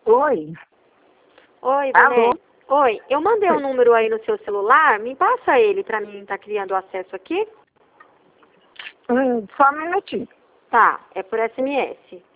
Oi. Oi, Alô? Vanessa. Oi, eu mandei um Oi. número aí no seu celular, me passa ele pra mim estar criando acesso aqui? Só um minutinho. Tá, é por SMS.